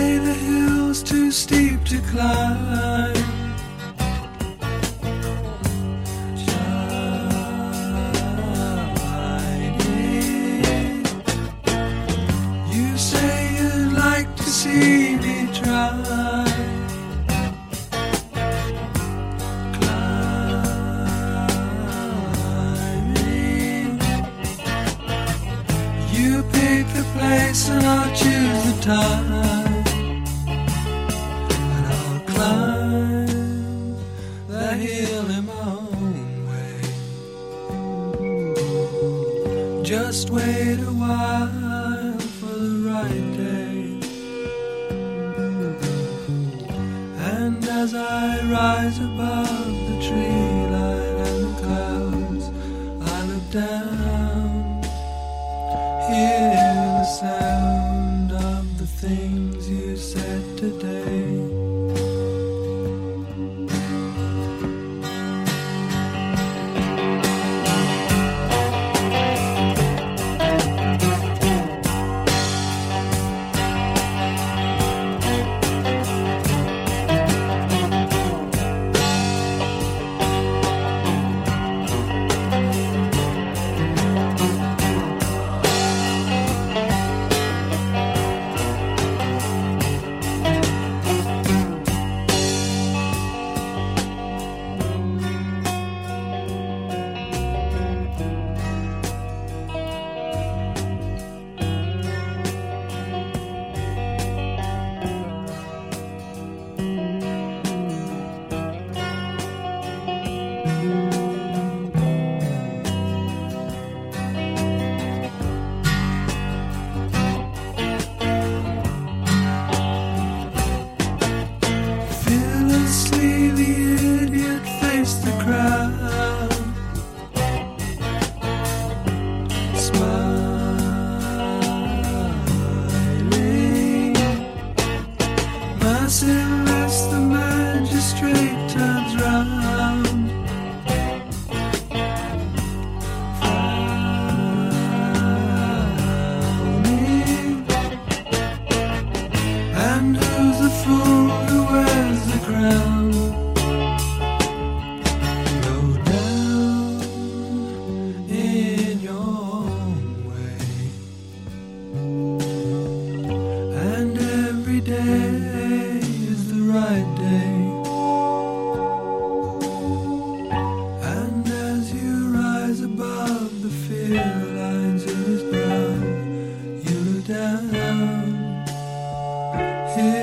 say the hill's too steep to climb. Shining. You say you'd like to see me try. Climbing. You pick the place and I'll choose the time, and I'll climb that hill in my own way. Just wait a while for the right day, and as I rise above the tree line and the clouds, I look down, hear the sound of the things you said today. Fearlessly the idiot faced the crowd, smiling. Merciless the magistrate turns round, frowning. And who's the fool who wears the crown? Go down in your own way, and every day is the right day. And as you rise above the fear lines in his brow, you look down, hear